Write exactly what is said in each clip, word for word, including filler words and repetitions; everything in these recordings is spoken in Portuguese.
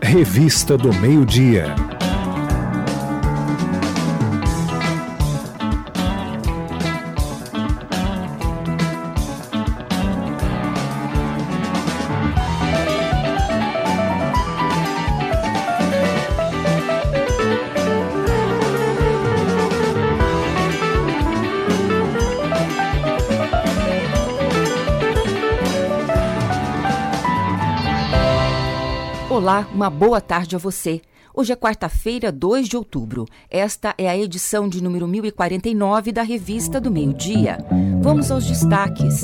Revista do Meio-Dia. Olá, uma boa tarde a você. Hoje é quarta-feira, dois de outubro. Esta é a edição de número mil e quarenta e nove da Revista do Meio-Dia. Vamos aos destaques.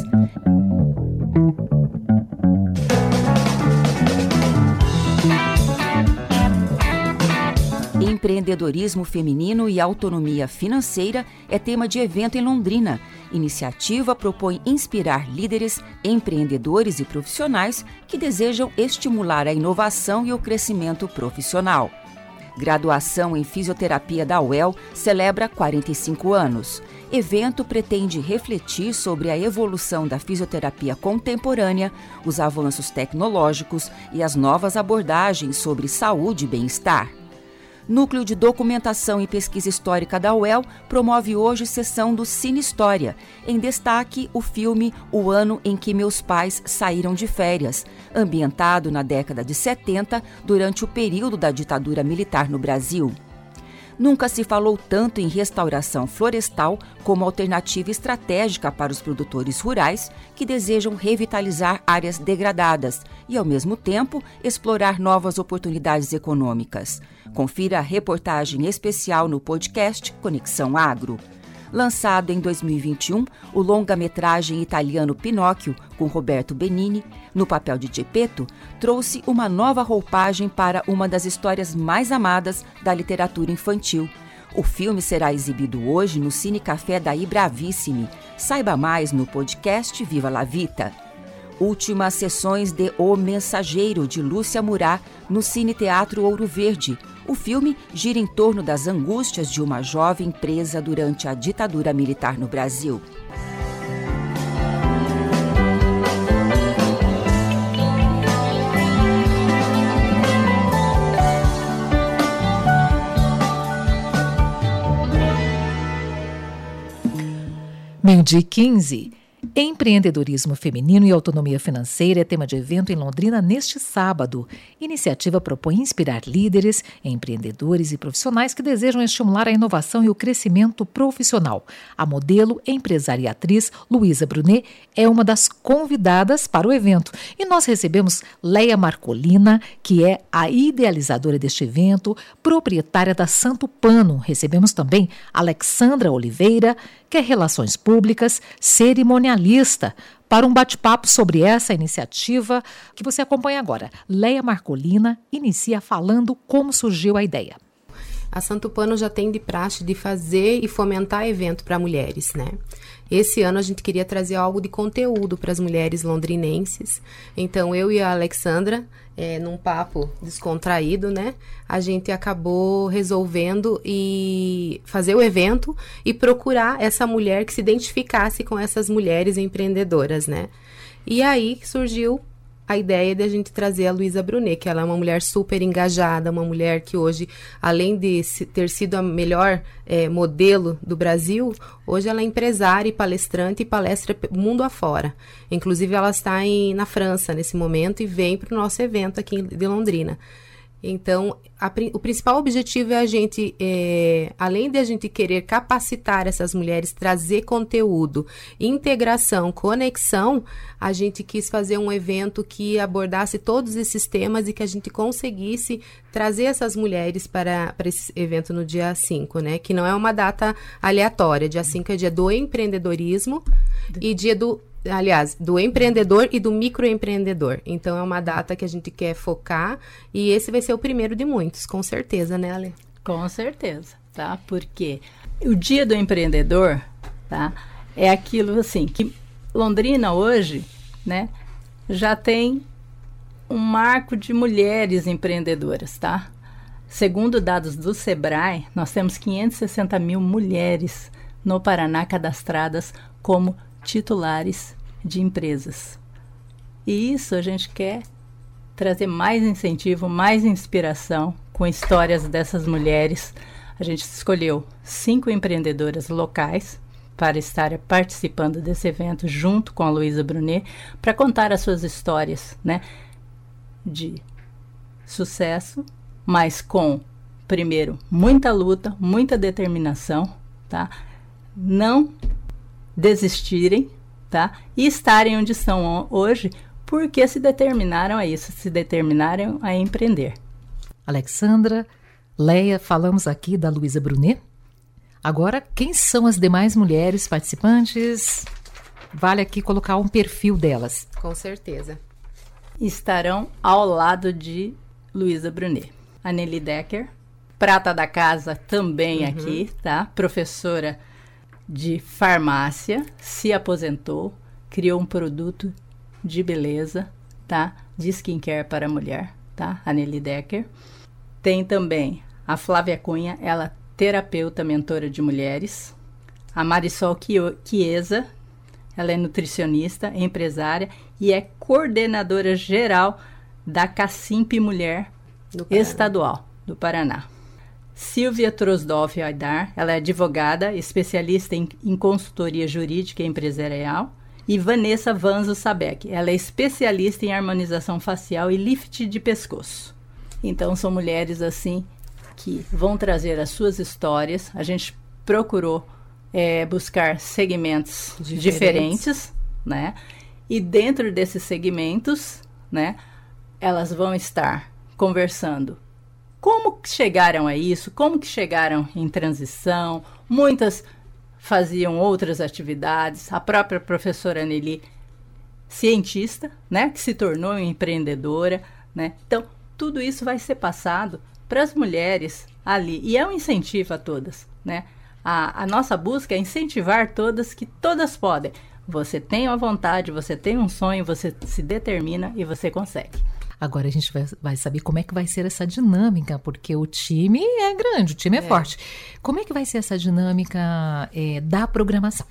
Empreendedorismo feminino e autonomia financeira é tema de evento em Londrina. Iniciativa propõe inspirar líderes, empreendedores e profissionais que desejam estimular a inovação e o crescimento profissional. Graduação em Fisioterapia da U E L celebra quarenta e cinco anos. Evento pretende refletir sobre a evolução da fisioterapia contemporânea, os avanços tecnológicos e as novas abordagens sobre saúde e bem-estar. Núcleo de Documentação e Pesquisa Histórica da U E L promove hoje sessão do Cine História. Em destaque, o filme O Ano em que Meus Pais Saíram de Férias, ambientado na década de setenta, durante o período da ditadura militar no Brasil. Nunca se falou tanto em restauração florestal como alternativa estratégica para os produtores rurais que desejam revitalizar áreas degradadas e, ao mesmo tempo, explorar novas oportunidades econômicas. Confira a reportagem especial no podcast Conexão Agro. Lançado em dois mil e vinte e um, o longa-metragem italiano Pinóquio, com Roberto Benigni, no papel de Geppetto, trouxe uma nova roupagem para uma das histórias mais amadas da literatura infantil. O filme será exibido hoje no Cine Café da Ibravissimi. Saiba mais no podcast Viva la Vita. Últimas sessões de O Mensageiro, de Lúcia Murat, no Cine Teatro Ouro Verde. O filme gira em torno das angústias de uma jovem presa durante a ditadura militar no Brasil. Meio-dia e quinze. Empreendedorismo feminino e autonomia financeira é tema de evento em Londrina neste sábado. Iniciativa propõe inspirar líderes, empreendedores e profissionais que desejam estimular a inovação e o crescimento profissional. A modelo, empresária e atriz Luísa Brunet é uma das convidadas para o evento. E nós recebemos Leia Marcolina, que é a idealizadora deste evento, proprietária da Santo Pano. Recebemos também Alexandra Oliveira, que é Relações Públicas, cerimonialista, para um bate-papo sobre essa iniciativa que você acompanha agora. Leia Marcolina inicia falando como surgiu a ideia. A Santo Pano já tem de praxe de fazer e fomentar evento para mulheres, né? Esse ano a gente queria trazer algo de conteúdo para as mulheres londrinenses. Então, eu e a Alexandra, é, num papo descontraído, né? A gente acabou resolvendo e fazer o evento e procurar essa mulher que se identificasse com essas mulheres empreendedoras, né? E aí surgiu a ideia de a gente trazer a Luísa Brunet, que ela é uma mulher super engajada, uma mulher que hoje, além de ter sido a melhor é, modelo do Brasil, hoje ela é empresária e palestrante e palestra mundo afora. Inclusive, ela está em, na França nesse momento e vem para o nosso evento aqui de Londrina. Então, a, o principal objetivo é a gente, é, além de a gente querer capacitar essas mulheres, trazer conteúdo, integração, conexão, a gente quis fazer um evento que abordasse todos esses temas e que a gente conseguisse trazer essas mulheres para, para esse evento no dia cinco, né? Que não é uma data aleatória. Dia cinco é dia do empreendedorismo e dia do... Aliás, do empreendedor e do microempreendedor. Então, é uma data que a gente quer focar e esse vai ser o primeiro de muitos, com certeza, né, Ale? Com certeza, tá? Porque o dia do empreendedor, tá? É aquilo, assim, que Londrina hoje, né, já tem um marco de mulheres empreendedoras, tá? Segundo dados do Sebrae, nós temos quinhentas e sessenta mil mulheres no Paraná cadastradas como titulares de empresas. E isso a gente quer trazer mais incentivo, mais inspiração com histórias dessas mulheres. A gente escolheu cinco empreendedoras locais para estar participando desse evento junto com a Luísa Brunet, para contar as suas histórias, né, de sucesso, mas com, primeiro, muita luta, muita determinação, tá? Não desistirem, tá? E estarem onde estão hoje, porque se determinaram a isso, se determinaram a empreender. Alexandra, Leia, falamos aqui da Luísa Brunet. Agora, quem são as demais mulheres participantes? Vale aqui colocar um perfil delas. Com certeza. Estarão ao lado de Luísa Brunet. A Nelly Decker, prata da casa também uhum. aqui, tá? Professora de farmácia, se aposentou, criou um produto de beleza, tá? De skincare para a mulher, tá? A Nelly Decker. Tem também a Flávia Cunha, ela terapeuta, mentora de mulheres. A Marisol Chiesa, ela é nutricionista, empresária e é coordenadora geral da Cacimp Mulher do Estadual do Paraná. Silvia Trosdolf Aidar, ela é advogada, especialista em, em consultoria jurídica e empresarial. E Vanessa Vanzo Sabeck, ela é especialista em harmonização facial e lift de pescoço. Então, são mulheres assim que vão trazer as suas histórias. A gente procurou é, buscar segmentos diferentes. diferentes, né? E dentro desses segmentos, né, elas vão estar conversando como chegaram a isso, como que chegaram em transição. Muitas faziam outras atividades. A própria professora Nelly, cientista, né, que se tornou empreendedora, né? Então, tudo isso vai ser passado para as mulheres ali. E é um incentivo a todas, né? A, a nossa busca é incentivar todas, que todas podem. Você tem uma vontade, você tem um sonho, você se determina e você consegue. Agora a gente vai, vai saber como é que vai ser essa dinâmica, porque o time é grande, o time é, é forte. Como é que vai ser essa dinâmica é, da programação?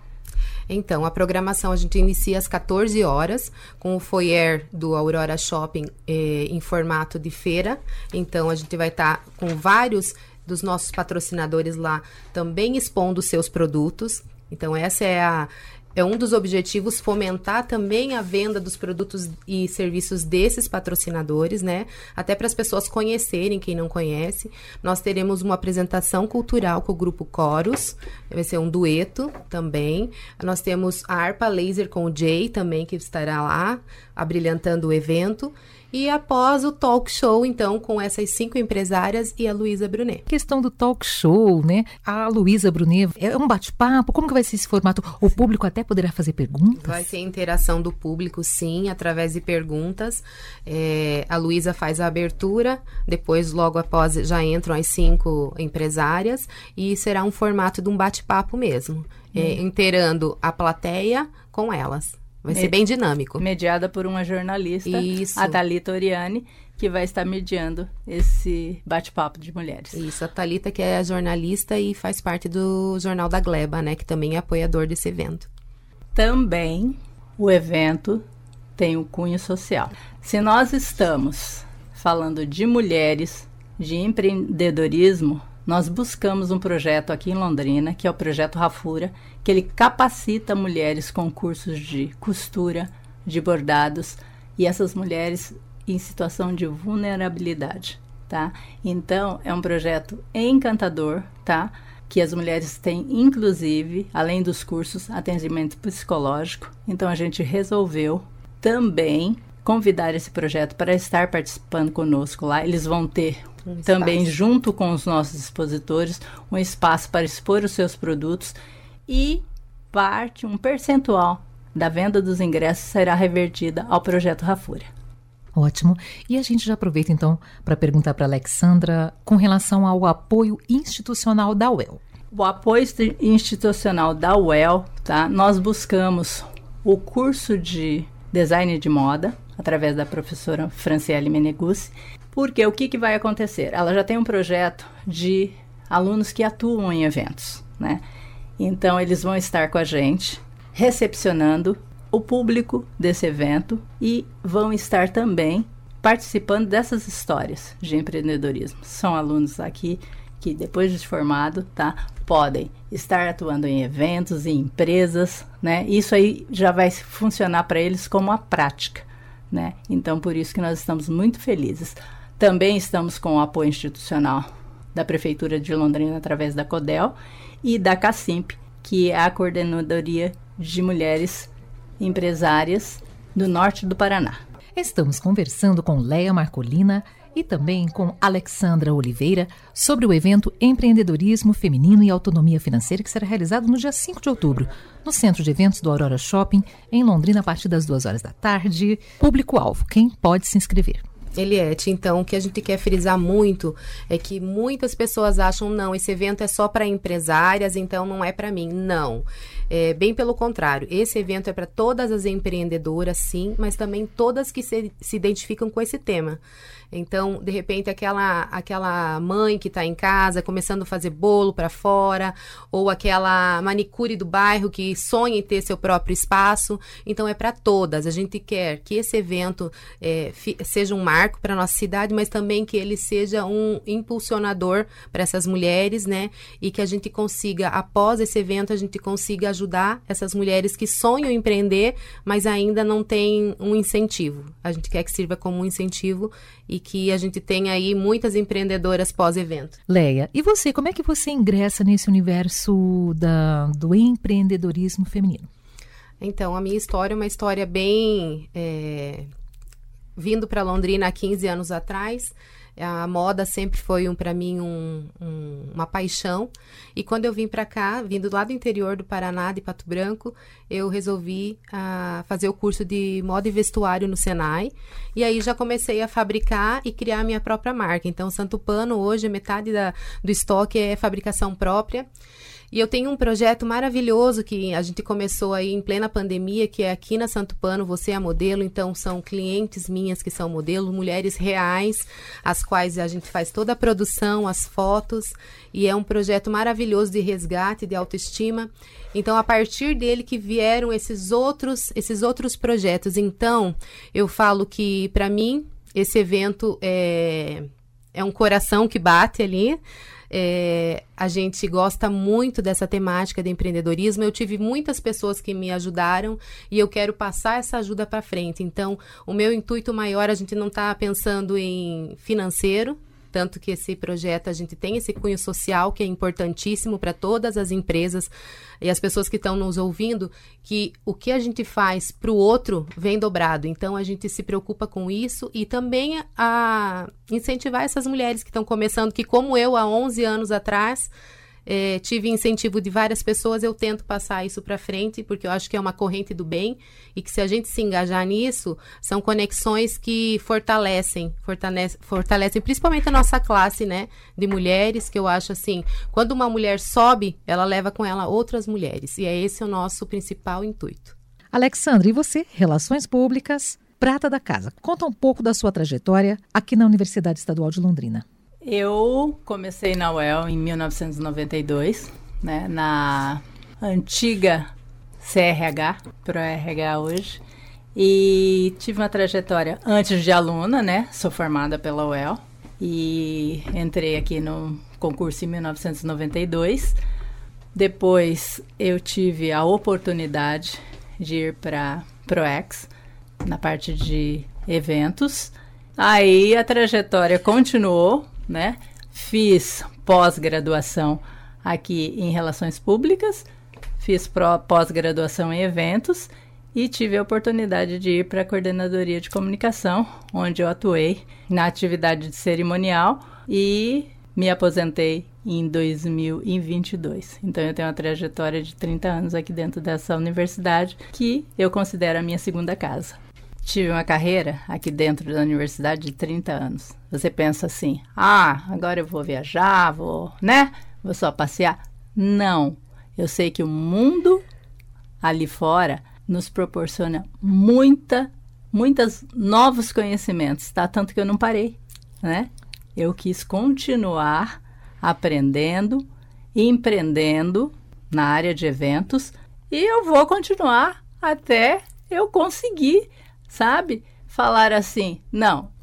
Então, a programação a gente inicia às quatorze horas, com o foyer do Aurora Shopping eh, em formato de feira. Então, a gente vai estar tá com vários dos nossos patrocinadores lá também expondo seus produtos. Então, essa é a... É um dos objetivos, fomentar também a venda dos produtos e serviços desses patrocinadores, né? Até para as pessoas conhecerem, quem não conhece. Nós teremos uma apresentação cultural com o grupo Coros, vai ser um dueto também. Nós temos a harpa laser com o Jay também, que estará lá, abrilhantando o evento. E após o talk show, então, com essas cinco empresárias e a Luísa Brunet. Questão do talk show, né? A Luísa Brunet, é um bate-papo? Como que vai ser esse formato? O público até poderá fazer perguntas? Vai ser interação do público, sim, através de perguntas. É, a Luísa faz a abertura, depois, logo após, já entram as cinco empresárias e será um formato de um bate-papo mesmo, hum. é, inteirando a plateia com elas. Vai ser bem dinâmico. Mediada por uma jornalista, Isso. a Thalita Oriani, que vai estar mediando esse bate-papo de mulheres. Isso, a Thalita, que é jornalista e faz parte do Jornal da Gleba, né, que também é apoiador desse evento. Também o evento tem um cunho social. Se nós estamos falando de mulheres, de empreendedorismo, nós buscamos um projeto aqui em Londrina, que é o Projeto Rafura, que ele capacita mulheres com cursos de costura, de bordados, e essas mulheres em situação de vulnerabilidade, tá? Então, é um projeto encantador, tá? Que as mulheres têm, inclusive, além dos cursos, atendimento psicológico. Então, a gente resolveu também convidar esse projeto para estar participando conosco lá. Eles vão ter um também, junto com os nossos expositores, um espaço para expor os seus produtos, e parte, um percentual da venda dos ingressos será revertida ao Projeto Rafura. Ótimo. E a gente já aproveita, então, para perguntar para a Alexandra com relação ao apoio institucional da U E L. O apoio institucional da U E L, tá? Nós buscamos o curso de design de moda, através da professora Franciele Meneguzzi, porque o que, que vai acontecer? Ela já tem um projeto de alunos que atuam em eventos, né? Então, eles vão estar com a gente, recepcionando o público desse evento, e vão estar também participando dessas histórias de empreendedorismo. São alunos aqui que, depois de formado, tá, podem estar atuando em eventos, em empresas, né? Isso aí já vai funcionar para eles como a prática, né? Então, por isso que nós estamos muito felizes. Também estamos com o apoio institucional da Prefeitura de Londrina através da CODEL e da CACIMP, que é a Coordenadoria de Mulheres Empresárias do Norte do Paraná. Estamos conversando com Leia Marcolina e também com Alexandra Oliveira sobre o evento Empreendedorismo Feminino e Autonomia Financeira, que será realizado no dia cinco de outubro, no Centro de Eventos do Aurora Shopping, em Londrina, a partir das duas horas da tarde. Público-alvo, quem pode se inscrever? Eliette, então, o que a gente quer frisar muito é que muitas pessoas acham, não, esse evento é só para empresárias, então não é para mim. Não, é bem pelo contrário. Esse evento é para todas as empreendedoras, sim, mas também todas que se, se identificam com esse tema. Então, de repente, aquela, aquela mãe que está em casa começando a fazer bolo para fora, ou aquela manicure do bairro que sonha em ter seu próprio espaço. Então, é para todas. A gente quer que esse evento é, fi, seja um marco para a nossa cidade, mas também que ele seja um impulsionador para essas mulheres, né? E que a gente consiga, após esse evento, a gente consiga ajudar essas mulheres que sonham em empreender, mas ainda não têm um incentivo. A gente quer que sirva como um incentivo e que a gente tenha aí muitas empreendedoras pós-evento. Leia, e você, como é que você ingressa nesse universo da, do empreendedorismo feminino? Então, a minha história é uma história bem... É, vindo para Londrina há quinze anos atrás, a moda sempre foi um, para mim um, um, uma paixão. E quando eu vim para cá, vindo lá do interior do Paraná, de Pato Branco, eu resolvi uh, fazer o curso de moda e vestuário no Senai. E aí já comecei a fabricar e criar a minha própria marca. Então, Santo Pano, hoje, metade da, do estoque é fabricação própria. E eu tenho um projeto maravilhoso que a gente começou aí em plena pandemia, que é aqui na Santo Pano, Você é Modelo. Então, são clientes minhas que são modelo, mulheres reais, as quais a gente faz toda a produção, as fotos. E é um projeto maravilhoso de resgate, de autoestima. Então, a partir dele que vieram esses outros, esses outros projetos. Então, eu falo que, para mim, esse evento é, é um coração que bate ali. É, a gente gosta muito dessa temática de empreendedorismo. Eu tive muitas pessoas que me ajudaram e eu quero passar essa ajuda para frente. Então, o meu intuito maior, a gente não está pensando em financeiro, tanto que esse projeto, a gente tem esse cunho social que é importantíssimo para todas as empresas e as pessoas que estão nos ouvindo, que o que a gente faz para o outro vem dobrado. Então, a gente se preocupa com isso e também a incentivar essas mulheres que estão começando, que como eu, há onze anos atrás, é, tive incentivo de várias pessoas, eu tento passar isso para frente, porque eu acho que é uma corrente do bem e que se a gente se engajar nisso, são conexões que fortalecem, fortalece, fortalecem principalmente a nossa classe, né, de mulheres, que eu acho assim, quando uma mulher sobe, ela leva com ela outras mulheres, e é esse o nosso principal intuito. Alexandra, e você? Relações Públicas, prata da casa. Conta um pouco da sua trajetória aqui na Universidade Estadual de Londrina. Eu comecei na U E L em mil novecentos e noventa e dois, né, na antiga C R H, Pro R H hoje, e tive uma trajetória antes de aluna, né, sou formada pela U E L, e entrei aqui no concurso em mil novecentos e noventa e dois, depois eu tive a oportunidade de ir para ProEx, na parte de eventos, aí a trajetória continuou, né? Fiz pós-graduação aqui em Relações Públicas, fiz pós-graduação em eventos e tive a oportunidade de ir para a Coordenadoria de Comunicação, onde eu atuei na atividade de cerimonial e me aposentei em dois mil e vinte e dois. Então, eu tenho uma trajetória de trinta anos aqui dentro dessa universidade, que eu considero a minha segunda casa. Tive uma carreira aqui dentro da universidade de trinta anos. Você pensa assim, ah, agora eu vou viajar, vou, né? Vou só passear. Não. Eu sei que o mundo ali fora nos proporciona muita, muitos novos conhecimentos, tá? Tanto que eu não parei, né? Eu quis continuar aprendendo, empreendendo na área de eventos e eu vou continuar até eu conseguir, sabe, falar assim, não,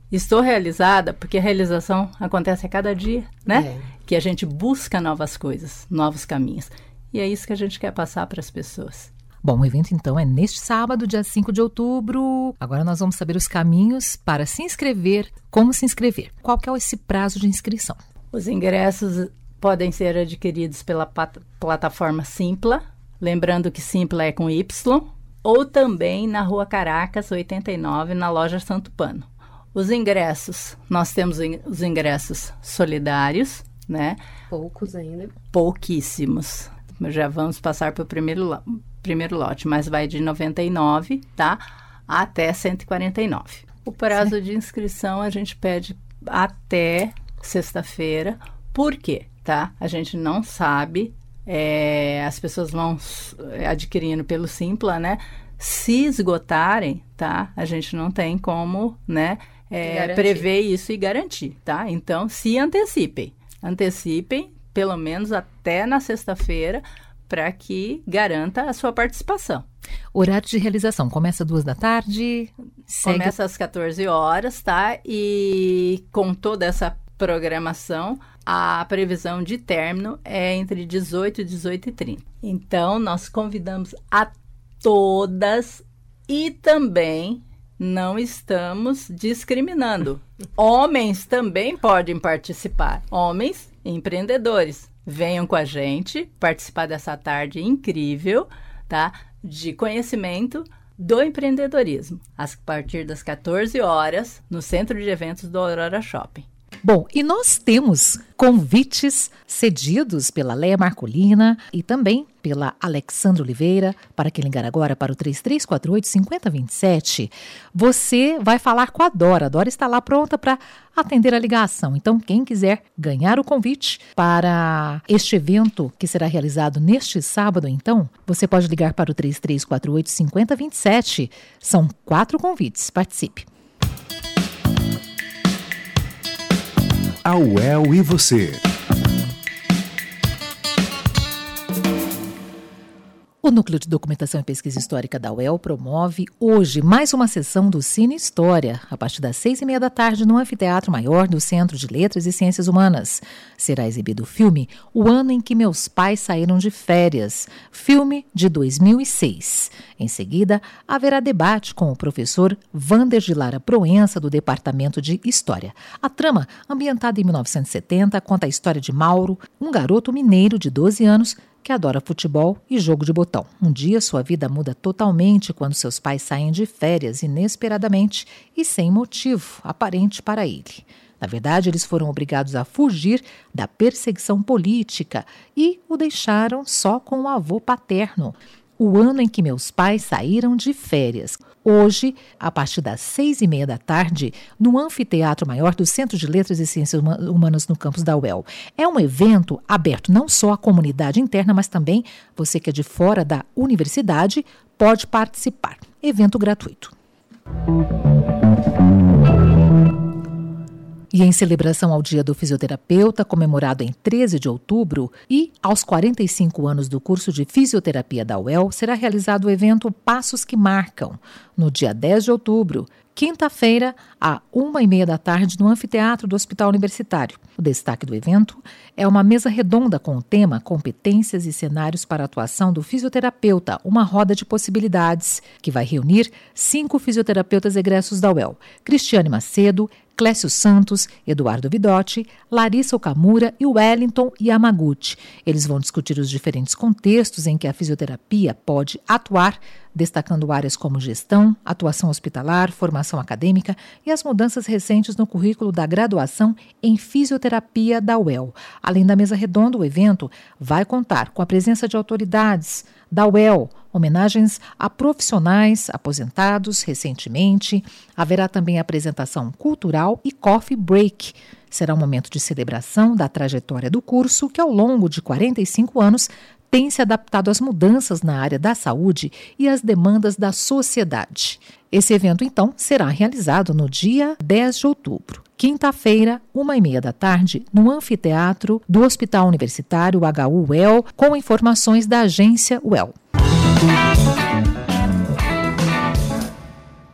estou realizada porque a realização acontece a cada dia, né? É. Que a gente busca novas coisas, novos caminhos. E é isso que a gente quer passar para as pessoas. Bom, o evento então é neste sábado, dia cinco de outubro. Agora nós vamos saber os caminhos para se inscrever, como se inscrever. Qual que é esse prazo de inscrição? Os ingressos podem ser adquiridos pela pat- plataforma Simpla, lembrando que Simpla é com Y, ou também na Rua Caracas, oitenta e nove, na loja Santo Pano. Os ingressos, nós temos in- os ingressos solidários, né? Poucos ainda. Pouquíssimos. Já vamos passar para o primeiro, lo- primeiro lote, mas vai de noventa e nove, tá? Até cento e quarenta e nove. O prazo Sim. de inscrição a gente pede até sexta-feira. Por quê? Tá? A gente não sabe, é, as pessoas vão adquirindo pelo Simpla, né? Se esgotarem, tá? A gente não tem como, né, é, prever isso e garantir, tá? Então, se antecipem. Antecipem, pelo menos até na sexta-feira, para que garanta a sua participação. Horário de realização começa às duas da tarde? Segue... Começa às quatorze horas, tá? E com toda essa programação, a previsão de término é entre dezoito e dezoito e trinta. Então, nós convidamos a todas e também não estamos discriminando. Homens também podem participar. Homens empreendedores. Venham com a gente participar dessa tarde incrível, tá? De conhecimento do empreendedorismo, a partir das quatorze horas, no Centro de Eventos do Aurora Shopping. Bom, e nós temos convites cedidos pela Leia Marcolina e também pela Alexandra Oliveira, para quem ligar agora para o três três quatro oito, cinco zero dois sete. Você vai falar com a Dora. A Dora está lá pronta para atender a ligação. Então, quem quiser ganhar o convite para este evento que será realizado neste sábado, então, você pode ligar para o três três quatro oito, cinco zero dois sete. São quatro convites. Participe. A U E L e você. O Núcleo de Documentação e Pesquisa Histórica da U E L promove hoje mais uma sessão do Cine História, a partir das seis e meia da tarde, no Anfiteatro Maior do Centro de Letras e Ciências Humanas. Será exibido o filme O Ano em que Meus Pais Saíram de Férias, filme de dois mil e seis. Em seguida, haverá debate com o professor Vander de Lara Proença, do Departamento de História. A trama, ambientada em mil novecentos e setenta, conta a história de Mauro, um garoto mineiro de doze anos, que adora futebol e jogo de botão. Um dia, sua vida muda totalmente quando seus pais saem de férias inesperadamente e sem motivo aparente para ele. Na verdade, eles foram obrigados a fugir da perseguição política e o deixaram só com o avô paterno. O Ano em que Meus Pais Saíram de Férias. Hoje, a partir das seis e meia da tarde, no Anfiteatro Maior do Centro de Letras e Ciências Humanas no campus da U E L. É um evento aberto não só à comunidade interna, mas também você que é de fora da universidade pode participar. Evento gratuito. E em celebração ao Dia do Fisioterapeuta, comemorado em treze de outubro, e aos quarenta e cinco anos do curso de Fisioterapia da U E L, será realizado o evento Passos que Marcam, no dia dez de outubro, quinta-feira, à uma e meia da tarde, no Anfiteatro do Hospital Universitário. O destaque do evento é uma mesa redonda com o tema Competências e Cenários para a Atuação do Fisioterapeuta, uma roda de possibilidades, que vai reunir cinco fisioterapeutas egressos da U E L. Cristiane Macedo, Clécio Santos, Eduardo Vidotti, Larissa Okamura e Wellington Yamaguchi. Eles vão discutir os diferentes contextos em que a fisioterapia pode atuar, destacando áreas como gestão, atuação hospitalar, formação acadêmica e as mudanças recentes no currículo da graduação em fisioterapia da U E L. Além da mesa redonda, o evento vai contar com a presença de autoridades da U E L, homenagens a profissionais aposentados recentemente. Haverá também apresentação cultural e coffee break. Será um momento de celebração da trajetória do curso, que ao longo de quarenta e cinco anos tem se adaptado às mudanças na área da saúde e às demandas da sociedade. Esse evento, então, será realizado no dia dez de outubro, quinta-feira, uma e meia da tarde, no Anfiteatro do Hospital Universitário H U U E L, com informações da agência U E L.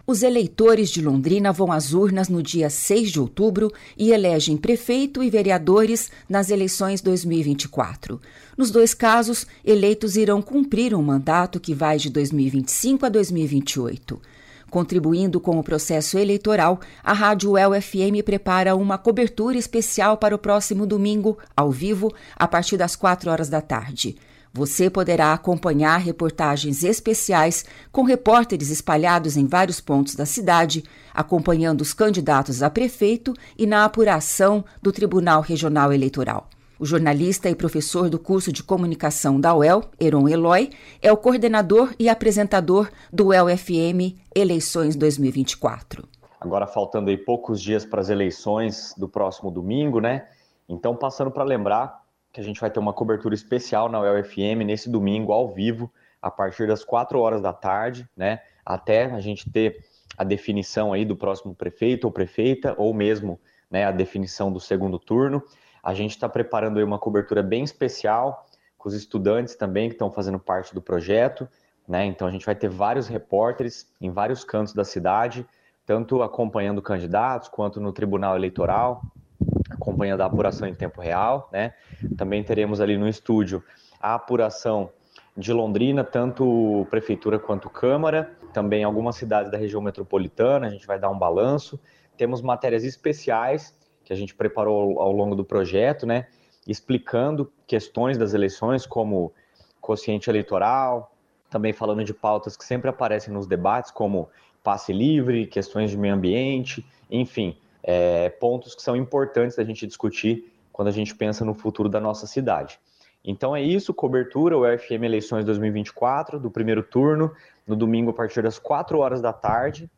Os eleitores de Londrina vão às urnas no dia seis de outubro e elegem prefeito e vereadores nas eleições dois mil e vinte e quatro. Nos dois casos, eleitos irão cumprir um mandato que vai de dois mil e vinte e cinco a dois mil e vinte e oito. Contribuindo com o processo eleitoral, a Rádio U E L F M prepara uma cobertura especial para o próximo domingo, ao vivo, a partir das quatro horas da tarde. Você poderá acompanhar reportagens especiais com repórteres espalhados em vários pontos da cidade, acompanhando os candidatos a prefeito e na apuração do Tribunal Regional Eleitoral. O jornalista e professor do curso de comunicação da U E L, Heron Eloy, é o coordenador e apresentador do U E L F M Eleições dois mil e vinte e quatro. Agora faltando aí poucos dias para as eleições do próximo domingo, né? Então, passando para lembrar que a gente vai ter uma cobertura especial na U E L F M nesse domingo, ao vivo, a partir das quatro horas da tarde, né? Até a gente ter a definição aí do próximo prefeito ou prefeita, ou mesmo, né, a definição do segundo turno. A gente está preparando aí uma cobertura bem especial com os estudantes também que estão fazendo parte do projeto, né? Então a gente vai ter vários repórteres em vários cantos da cidade, tanto acompanhando candidatos quanto no Tribunal Eleitoral, acompanhando a apuração em tempo real, né? Também teremos ali no estúdio a apuração de Londrina, tanto Prefeitura quanto Câmara, também algumas cidades da região metropolitana, a gente vai dar um balanço. Temos matérias especiais que a gente preparou ao longo do projeto, né? Explicando questões das eleições, como quociente eleitoral, também falando de pautas que sempre aparecem nos debates, como passe livre, questões de meio ambiente, enfim, É, pontos que são importantes da gente discutir quando a gente pensa no futuro da nossa cidade. Então é isso, cobertura, U E L F M Eleições dois mil e vinte e quatro, do primeiro turno, no domingo a partir das quatro horas da tarde.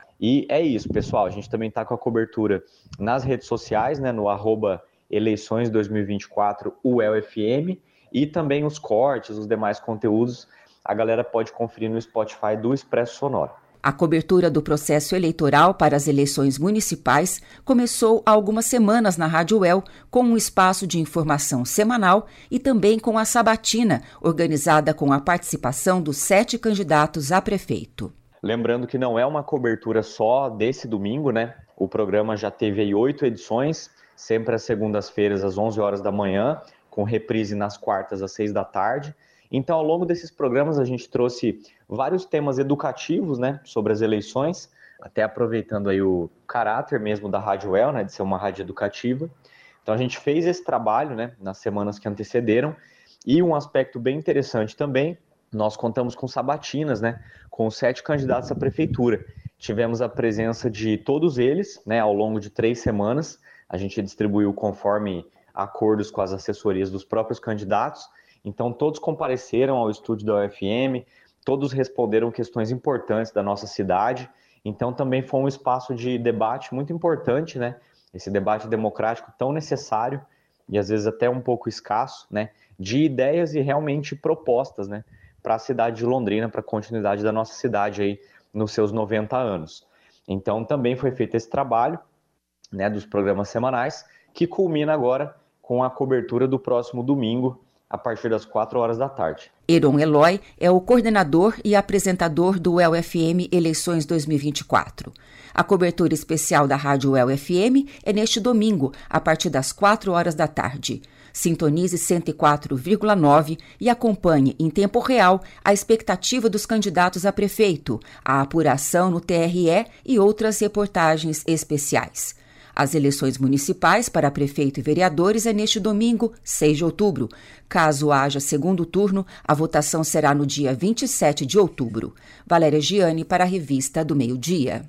E é isso, pessoal, a gente também está com a cobertura nas redes sociais, né, no arroba Eleições dois mil e vinte e quatro U E L F M, e também os cortes, os demais conteúdos, a galera pode conferir no Spotify do Expresso Sonoro. A cobertura do processo eleitoral para as eleições municipais começou há algumas semanas na Rádio U E L, com um espaço de informação semanal e também com a sabatina, organizada com a participação dos sete candidatos a prefeito. Lembrando que não é uma cobertura só desse domingo, né? O programa já teve aí oito edições, sempre às segundas-feiras às onze horas da manhã, com reprise nas quartas às seis da tarde. Então, ao longo desses programas, a gente trouxe vários temas educativos, né, sobre as eleições, até aproveitando aí o caráter mesmo da Rádio U E L, né, de ser uma rádio educativa. Então, a gente fez esse trabalho, né, nas semanas que antecederam, e um aspecto bem interessante também, nós contamos com sabatinas, né, com sete candidatos à prefeitura. Tivemos a presença de todos eles, né, ao longo de três semanas, a gente distribuiu conforme acordos com as assessorias dos próprios candidatos. Então, todos compareceram ao estúdio da U F M, todos responderam questões importantes da nossa cidade. Então, também foi um espaço de debate muito importante, né? Esse debate democrático tão necessário e, às vezes, até um pouco escasso, né? De ideias e, realmente, propostas, né? Para a cidade de Londrina, para a continuidade da nossa cidade aí nos seus noventa anos. Então, também foi feito esse trabalho, né? Dos programas semanais, que culmina agora com a cobertura do próximo domingo, a partir das quatro horas da tarde. Heron Eloy é o coordenador e apresentador do U E L F M Eleições dois mil e vinte e quatro. A cobertura especial da Rádio U E L F M é neste domingo, a partir das quatro horas da tarde. Sintonize cento e quatro vírgula nove e acompanhe em tempo real a expectativa dos candidatos a prefeito, a apuração no T R E e outras reportagens especiais. As eleições municipais para prefeito e vereadores é neste domingo, seis de outubro. Caso haja segundo turno, a votação será no dia vinte e sete de outubro. Valéria Giani para a Revista do Meio-Dia.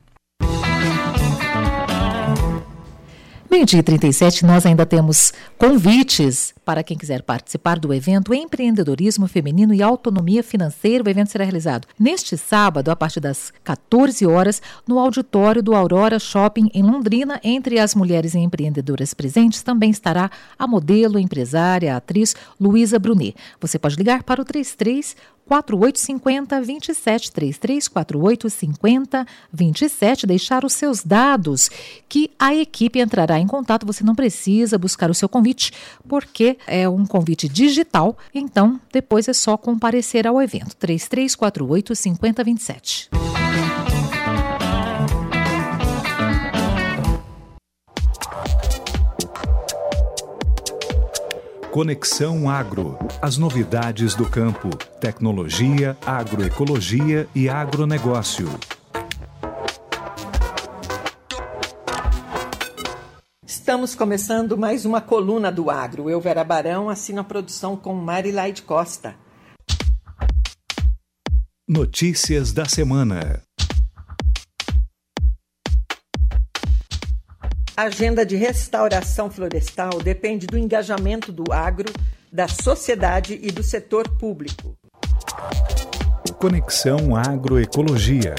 Meio-dia e trinta e sete, nós ainda temos convites para quem quiser participar do evento Empreendedorismo Feminino e Autonomia Financeira. O evento será realizado neste sábado, a partir das quatorze horas, no auditório do Aurora Shopping, em Londrina. Entre as mulheres empreendedoras presentes também estará a modelo, empresária, a atriz Luísa Brunet. Você pode ligar para o três três quatro oito cinco zero, dois sete, três três quatro oito cinco zero, dois sete, deixar os seus dados, que a equipe entrará em contato. Você não precisa buscar o seu convite, porque é um convite digital, então depois é só comparecer ao evento. três três quatro oito cinco zero dois sete. Conexão Agro. As novidades do campo. Tecnologia, agroecologia e agronegócio. Estamos começando mais uma coluna do Agro. Eu, Vera Barão, assino a produção com Marilaide Costa. Notícias da semana. A agenda de restauração florestal depende do engajamento do agro, da sociedade e do setor público. Conexão Agroecologia.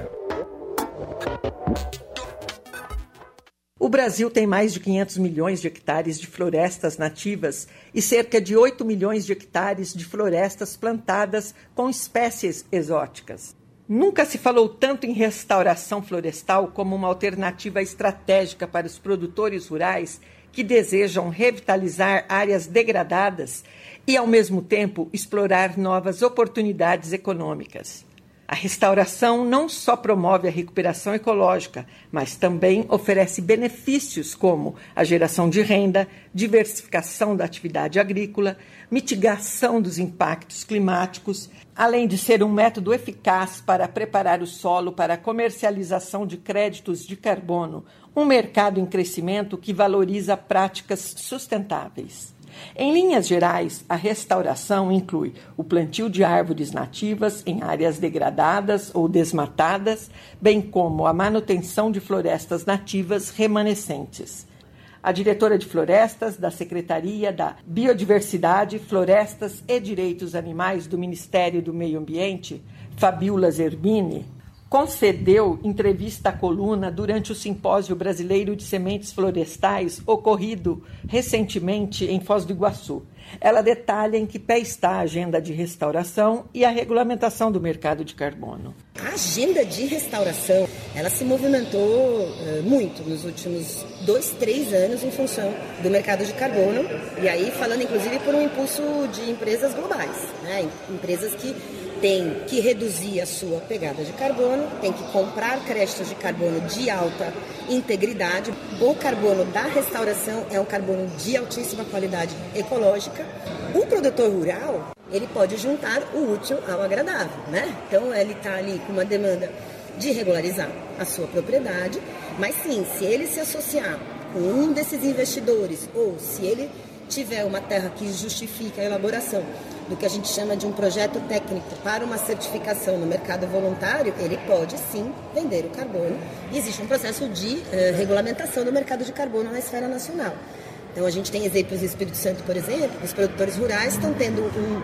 O Brasil tem mais de quinhentos milhões de hectares de florestas nativas e cerca de oito milhões de hectares de florestas plantadas com espécies exóticas. Nunca se falou tanto em restauração florestal como uma alternativa estratégica para os produtores rurais que desejam revitalizar áreas degradadas e, ao mesmo tempo, explorar novas oportunidades econômicas. A restauração não só promove a recuperação ecológica, mas também oferece benefícios como a geração de renda, diversificação da atividade agrícola, mitigação dos impactos climáticos, além de ser um método eficaz para preparar o solo para a comercialização de créditos de carbono, um mercado em crescimento que valoriza práticas sustentáveis. Em linhas gerais, a restauração inclui o plantio de árvores nativas em áreas degradadas ou desmatadas, bem como a manutenção de florestas nativas remanescentes. A diretora de florestas da Secretaria da Biodiversidade, Florestas e Direitos Animais do Ministério do Meio Ambiente, Fabiola Zerbini, concedeu entrevista à coluna durante o Simpósio Brasileiro de Sementes Florestais, ocorrido recentemente em Foz do Iguaçu. Ela detalha em que pé está a agenda de restauração e a regulamentação do mercado de carbono. A agenda de restauração, ela se movimentou uh, muito nos últimos dois, três anos em função do mercado de carbono, e aí falando inclusive por um impulso de empresas globais, né? Empresas que tem que reduzir a sua pegada de carbono, tem que comprar créditos de carbono de alta integridade. O carbono da restauração é um carbono de altíssima qualidade ecológica. O produtor rural, ele pode juntar o útil ao agradável, né? Então ele está ali com uma demanda de regularizar a sua propriedade, mas sim, se ele se associar com um desses investidores ou se ele tiver uma terra que justifica a elaboração do que a gente chama de um projeto técnico para uma certificação no mercado voluntário, ele pode sim vender o carbono. E existe um processo de uh, regulamentação do mercado de carbono na esfera nacional. Então a gente tem exemplos do Espírito Santo, por exemplo, os produtores rurais estão tendo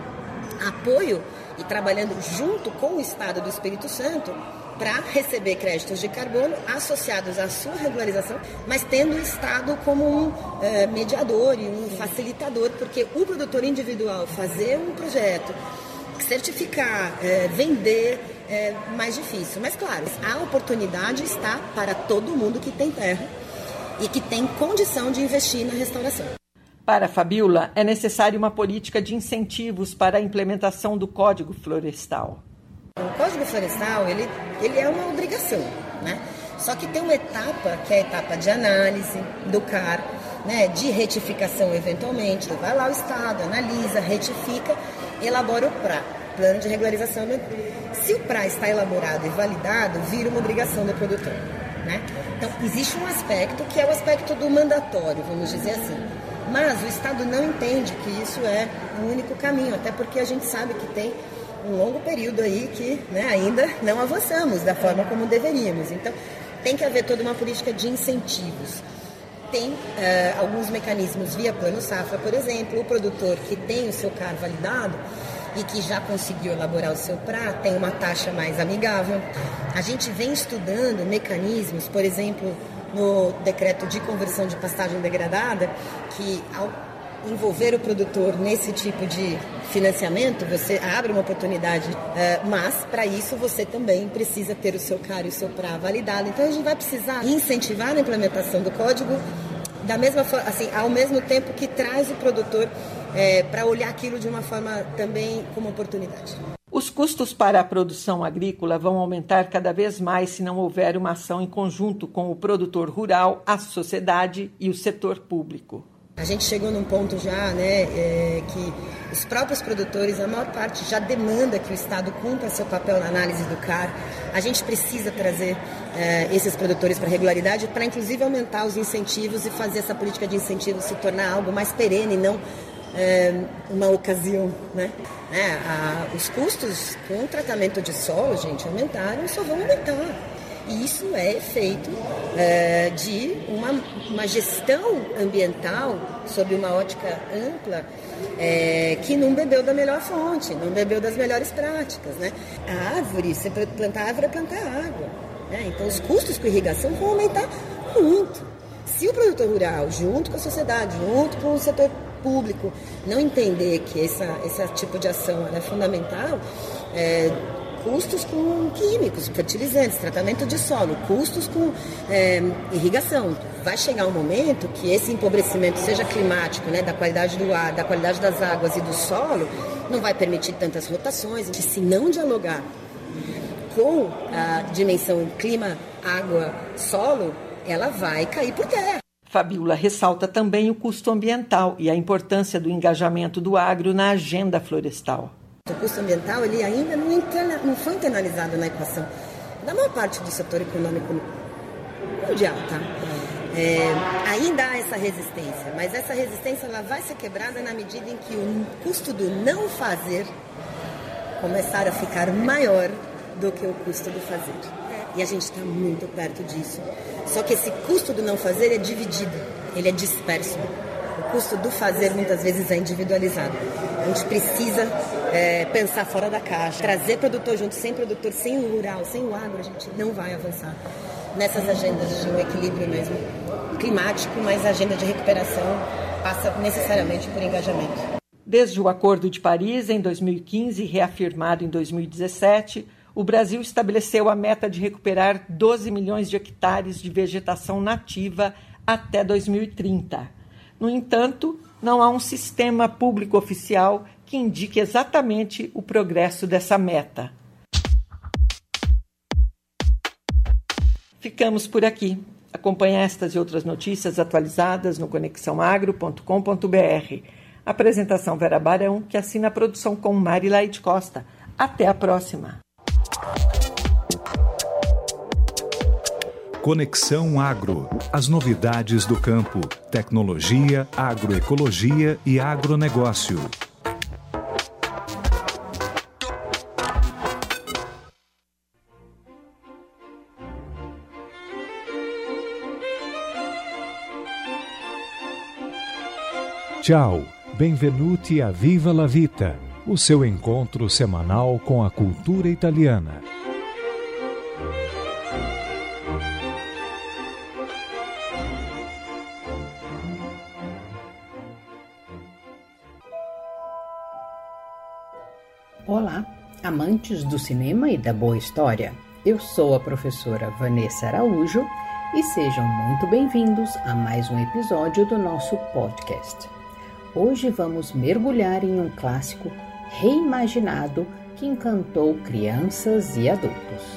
um apoio e trabalhando junto com o Estado do Espírito Santo para receber créditos de carbono associados à sua regularização, mas tendo o Estado como um é, mediador e um facilitador, porque o produtor individual fazer um projeto, certificar, é, vender, é mais difícil. Mas claro, a oportunidade está para todo mundo que tem terra e que tem condição de investir na restauração. Para a Fabiola, é necessária uma política de incentivos para a implementação do Código Florestal. O Código Florestal, ele, ele é uma obrigação, né? Só que tem uma etapa, que é a etapa de análise do C A R, né? De retificação eventualmente. Vai lá o Estado, analisa, retifica, elabora o P R A, Plano de Regularização Ambiental. Se o P R A está elaborado e validado, vira uma obrigação do produtor, né? Então, existe um aspecto que é o aspecto do mandatório, vamos dizer assim. Mas o Estado não entende que isso é o único caminho, até porque a gente sabe que tem um longo período aí que, né, ainda não avançamos da forma como deveríamos. Então, tem que haver toda uma política de incentivos. Tem uh, alguns mecanismos via Plano Safra, por exemplo, o produtor que tem o seu C A R validado e que já conseguiu elaborar o seu P R A tem uma taxa mais amigável. A gente vem estudando mecanismos, por exemplo, no decreto de conversão de pastagem degradada, que ao envolver o produtor nesse tipo de financiamento, você abre uma oportunidade, uh, mas para isso você também precisa ter o seu C A R e o seu P R A validado. Então a gente vai precisar incentivar a implementação do código da mesma forma, assim, ao mesmo tempo que traz o produtor é, para olhar aquilo de uma forma também como oportunidade. Os custos para a produção agrícola vão aumentar cada vez mais se não houver uma ação em conjunto com o produtor rural, a sociedade e o setor público. A gente chegou num ponto já, né, é, que os próprios produtores, a maior parte, já demanda que o Estado cumpra seu papel na análise do C A R. A gente precisa trazer é, esses produtores para a regularidade, para inclusive aumentar os incentivos e fazer essa política de incentivos se tornar algo mais perene, não é, uma ocasião, né? É, a, os custos com o tratamento de solo, gente, aumentaram e só vão aumentar. E isso é efeito é, de uma, uma gestão ambiental sob uma ótica ampla é, que não bebeu da melhor fonte, não bebeu das melhores práticas, né? A árvore, você plantar árvore é plantar água, né? Então os custos com irrigação vão aumentar muito. Se o produtor rural, junto com a sociedade, junto com o setor público, não entender que essa, esse tipo de ação é fundamental, é, custos com químicos, fertilizantes, tratamento de solo, custos com é, irrigação. Vai chegar um momento que esse empobrecimento, seja climático, né, da qualidade do ar, da qualidade das águas e do solo, não vai permitir tantas rotações, que se não dialogar com a dimensão clima, água, solo, ela vai cair por terra. Fabíola ressalta também o custo ambiental e a importância do engajamento do agro na agenda florestal. O custo ambiental ele ainda não, interna, não foi internalizado na equação da maior parte do setor econômico mundial, tá? É, ainda há essa resistência, mas essa resistência ela vai ser quebrada na medida em que o custo do não fazer começar a ficar maior do que o custo do fazer. E a gente está muito perto disso. Só que esse custo do não fazer é dividido, ele é disperso. O custo do fazer muitas vezes é individualizado. A gente precisa é, pensar fora da caixa, trazer produtor junto, sem produtor, sem o rural, sem o agro, a gente não vai avançar nessas agendas de um equilíbrio mesmo climático, mas a agenda de recuperação passa necessariamente por engajamento. Desde o Acordo de Paris, em dois mil e quinze, reafirmado em dois mil e dezessete, o Brasil estabeleceu a meta de recuperar doze milhões de hectares de vegetação nativa até dois mil e trinta. No entanto, não há um sistema público oficial que indique exatamente o progresso dessa meta. Ficamos por aqui. Acompanhe estas e outras notícias atualizadas no conexão agro ponto com ponto b r. Apresentação Vera Barão, que assina a produção com Mari Laide Costa. Até a próxima. Conexão Agro. As novidades do campo, tecnologia, agroecologia e agronegócio. Tchau, benvenuti a Viva la Vita, o seu encontro semanal com a cultura italiana. Olá, amantes do cinema e da boa história. Eu sou a professora Vanessa Araújo e sejam muito bem-vindos a mais um episódio do nosso podcast. Hoje vamos mergulhar em um clássico reimaginado que encantou crianças e adultos.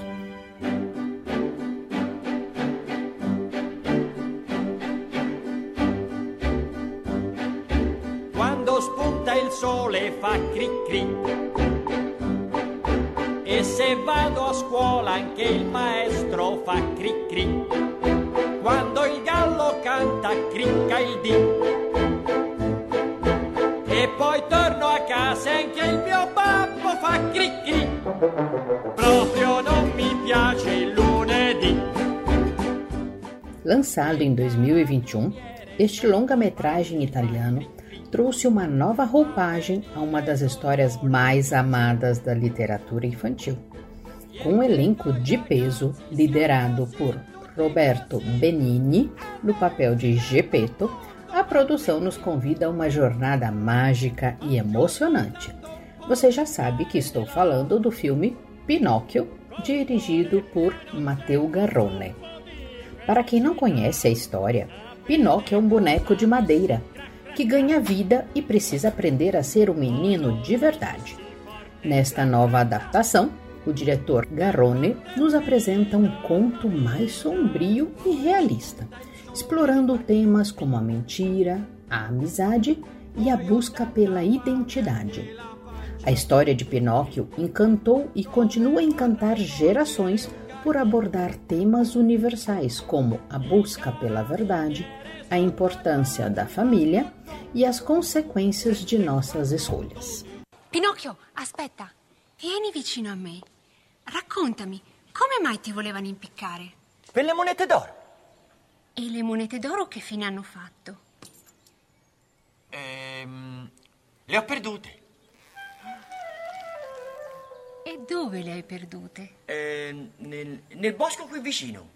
Quando spunta il sole fa cri cri e se vado a scuola anche il maestro fa cri cri. Quando il gallo canta cricca il dì e poi torno a casa e anche il mio babbo fa cri cri. Proprio non mi piace il lunedì. Lançado em dois mil e vinte e um, este longa-metragem italiano trouxe uma nova roupagem a uma das histórias mais amadas da literatura infantil. Com um elenco de peso liderado por Roberto Benigni, no papel de Geppetto, a produção nos convida a uma jornada mágica e emocionante. Você já sabe que estou falando do filme Pinóquio, dirigido por Matteo Garrone. Para quem não conhece a história, Pinóquio é um boneco de madeira que ganha vida e precisa aprender a ser um menino de verdade. Nesta nova adaptação, o diretor Garrone nos apresenta um conto mais sombrio e realista, explorando temas como a mentira, a amizade e a busca pela identidade. A história de Pinóquio encantou e continua a encantar gerações por abordar temas universais como a busca pela verdade, a importância da família e as consequências de nossas escolhas. Pinocchio, aspetta, vieni vicino a me. Raccontami, come mai ti volevano impiccare? Per le monete d'oro. E le monete d'oro che fine hanno fatto? Ehm, le ho perdute. E dove le hai perdute? Eh, nel, nel bosco qui vicino.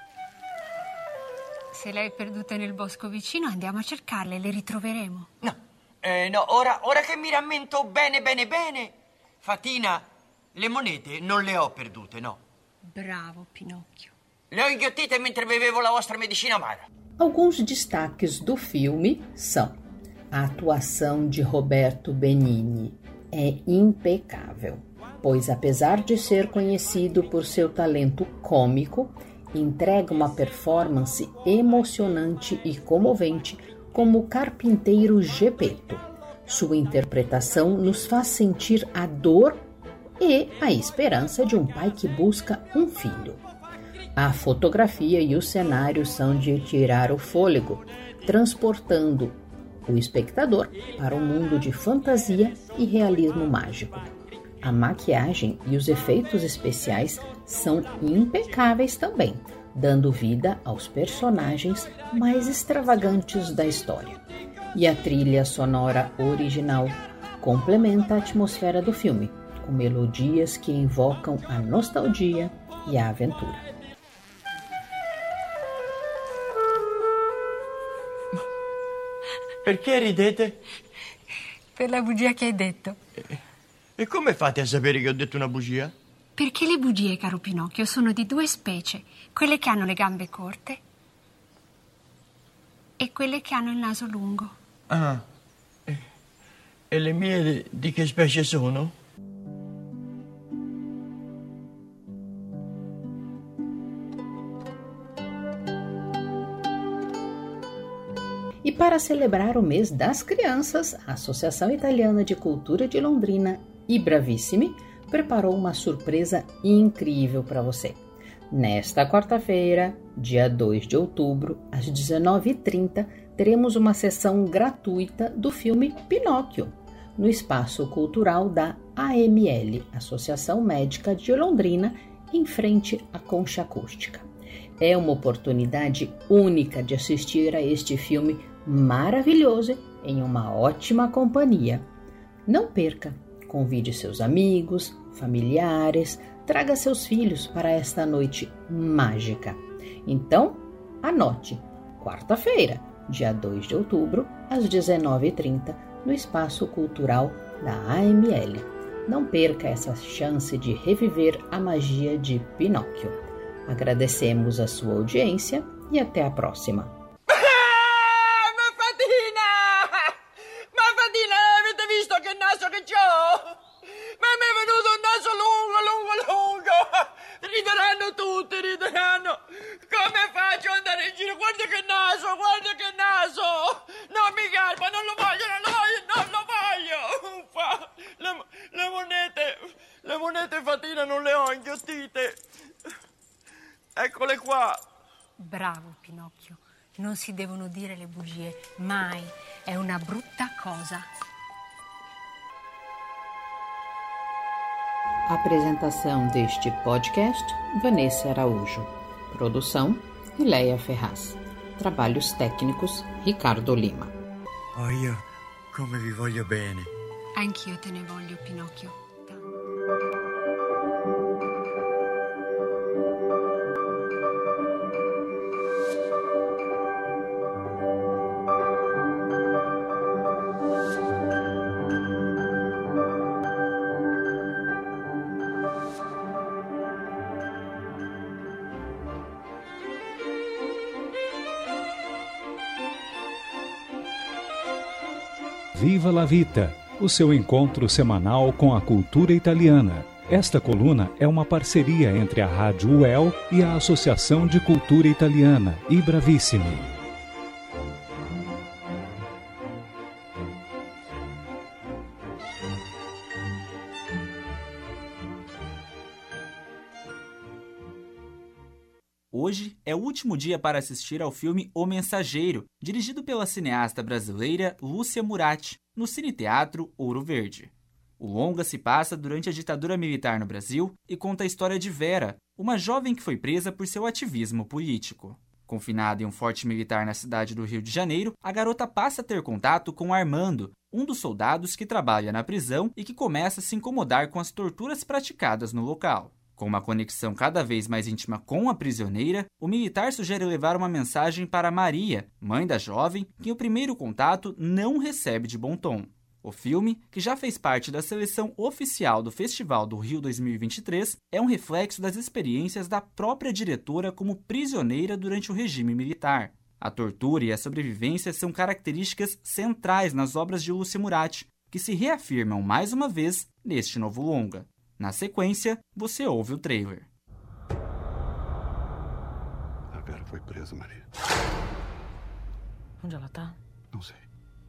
Se le hai perdute nel bosco vicino, andiamo a cercarle, le ritroveremo. No, eh, no, ora, ora che mi rammento bene, bene, bene, Fatina, le monete non le ho perdute, no. Bravo, Pinocchio. Le ho inghiottite mentre bevevo la vostra medicina amara. Alguns destaques do filme são: a atuação de Roberto Benigni é impecável, pois apesar de ser conhecido por seu talento cômico, entrega uma performance emocionante e comovente como o carpinteiro Gepeto. Sua interpretação nos faz sentir a dor e a esperança de um pai que busca um filho. A fotografia e o cenário são de tirar o fôlego, transportando o espectador para um mundo de fantasia e realismo mágico. A maquiagem e os efeitos especiais são impecáveis também, dando vida aos personagens mais extravagantes da história. E a trilha sonora original complementa a atmosfera do filme, com melodias que invocam a nostalgia e a aventura. Perché ridete? Per la bugia che hai detto. E come fate a sapere che ho detto una bugia? Perché le bugie, caro Pinocchio, sono di due specie. Quelle che hanno le gambe corte e quelle che hanno il naso lungo. Ah, e le mie di che specie sono? E para celebrar o mês das crianças, a Associação Italiana de Cultura de Londrina e Bravissimi preparou uma surpresa incrível para você. Nesta quarta-feira, dia dois de outubro, às dezenove e trinta, teremos uma sessão gratuita do filme Pinóquio, no Espaço Cultural da A M L, Associação Médica de Londrina, em frente à Concha Acústica. É uma oportunidade única de assistir a este filme maravilhoso em uma ótima companhia. Não perca! Convide seus amigos, familiares, traga seus filhos para esta noite mágica. Então, anote, quarta-feira, dia dois de outubro, às dezenove e trinta, no Espaço Cultural da A M L. Não perca essa chance de reviver a magia de Pinóquio. Agradecemos a sua audiência e até a próxima. Rideranno tutti, rideranno. Come faccio ad andare in giro? Guarda che naso, guarda che naso. No, mi garba, non lo voglio, non lo voglio, non lo voglio. Uffa. Le, le monete, le monete Fatina non le ho inghiottite. Eccole qua. Bravo Pinocchio, non si devono dire le bugie, mai. È una brutta cosa. Apresentação deste podcast, Vanessa Araújo. Produção, Ileia Ferraz. Trabalhos técnicos, Ricardo Lima. Oh, io come vi voglio bene. Anch'io te ne voglio, Pinocchio. Viva la Vita, o seu encontro semanal com a cultura italiana. Esta coluna é uma parceria entre a Rádio U E L e a Associação de Cultura Italiana e Bravissimi. Hoje é o último dia para assistir ao filme O Mensageiro, dirigido pela cineasta brasileira Lúcia Muratti, no Cine Teatro Ouro Verde. O longa se passa durante a ditadura militar no Brasil e conta a história de Vera, uma jovem que foi presa por seu ativismo político. Confinada em um forte militar na cidade do Rio de Janeiro, a garota passa a ter contato com Armando, um dos soldados que trabalha na prisão e que começa a se incomodar com as torturas praticadas no local. Com uma conexão cada vez mais íntima com a prisioneira, o militar sugere levar uma mensagem para Maria, mãe da jovem, que em o primeiro contato não recebe de bom tom. O filme, que já fez parte da seleção oficial do Festival do Rio dois mil e vinte e três, é um reflexo das experiências da própria diretora como prisioneira durante o regime militar. A tortura e a sobrevivência são características centrais nas obras de Lúcia Muratti, que se reafirmam mais uma vez neste novo longa. Na sequência, você ouve o trailer. A Vera foi presa, Maria. Onde ela tá? Não sei.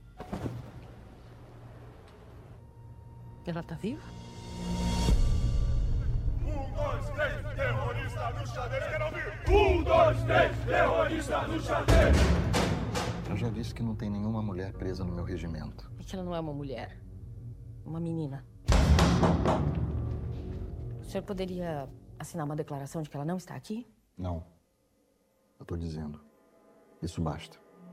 Ela tá viva? Um, dois, três, terrorista no xadrez, quero ouvir! Um, dois, três, terrorista no xadrez! Eu já disse que não tem nenhuma mulher presa no meu regimento. É que ela não é uma mulher. Uma menina. O senhor poderia assinar uma declaração de que ela não está aqui? Não. Eu tô dizendo. Isso basta.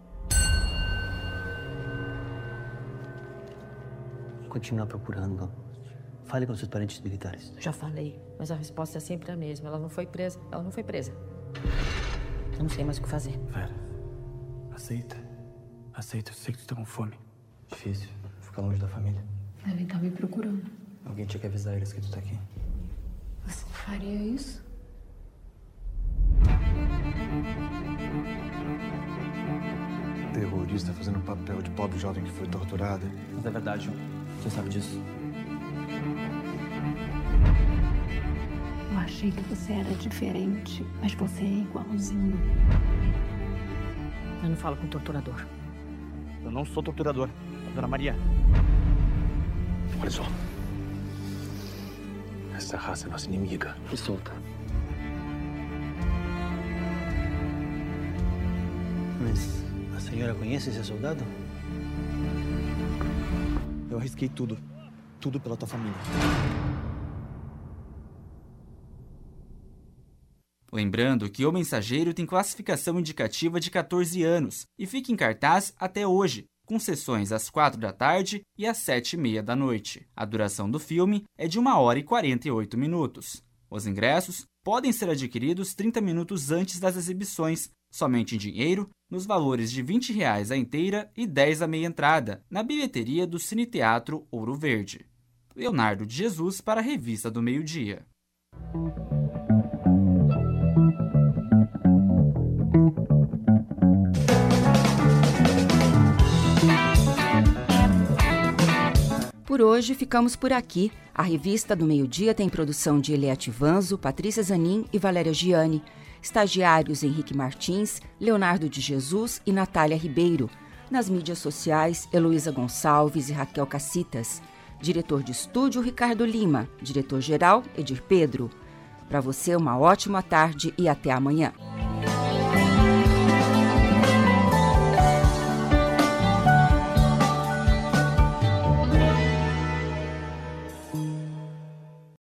Continuar procurando. Fale com seus parentes militares. Já falei, mas a resposta é sempre a mesma. Ela não foi presa. Ela não foi presa. Eu não sei mais o que fazer. Vera, aceita. Aceita, eu sei que tu tá com fome. Difícil, ficar longe da família. Devem estar me procurando. Alguém tinha que avisar eles que tu tá aqui. Você faria isso? Terrorista fazendo papel de pobre jovem que foi torturada. Mas é verdade, você sabe disso. Eu achei que você era diferente, mas você é igualzinho. Eu não falo com torturador. Eu não sou torturador, Dona Maria. Olha só. Essa raça é nossa inimiga. Me solta. Mas a senhora conhece esse soldado? Eu arrisquei tudo. Tudo pela tua família. Lembrando que O Mensageiro tem classificação indicativa de catorze anos e fica em cartaz até hoje, com sessões às quatro da tarde e às sete e meia da noite. A duração do filme é de uma hora e quarenta e oito minutos. Os ingressos podem ser adquiridos trinta minutos antes das exibições, somente em dinheiro, nos valores de vinte reais a inteira e dez a meia entrada, na bilheteria do Cine Teatro Ouro Verde. Leonardo de Jesus para a Revista do Meio-Dia. Por hoje, ficamos por aqui. A Revista do Meio-Dia tem produção de Eliette Vanzo, Patrícia Zanin e Valéria Gianni. Estagiários Henrique Martins, Leonardo de Jesus e Natália Ribeiro. Nas mídias sociais, Heloísa Gonçalves e Raquel Cacitas. Diretor de estúdio, Ricardo Lima. Diretor-geral, Edir Pedro. Para você, uma ótima tarde e até amanhã.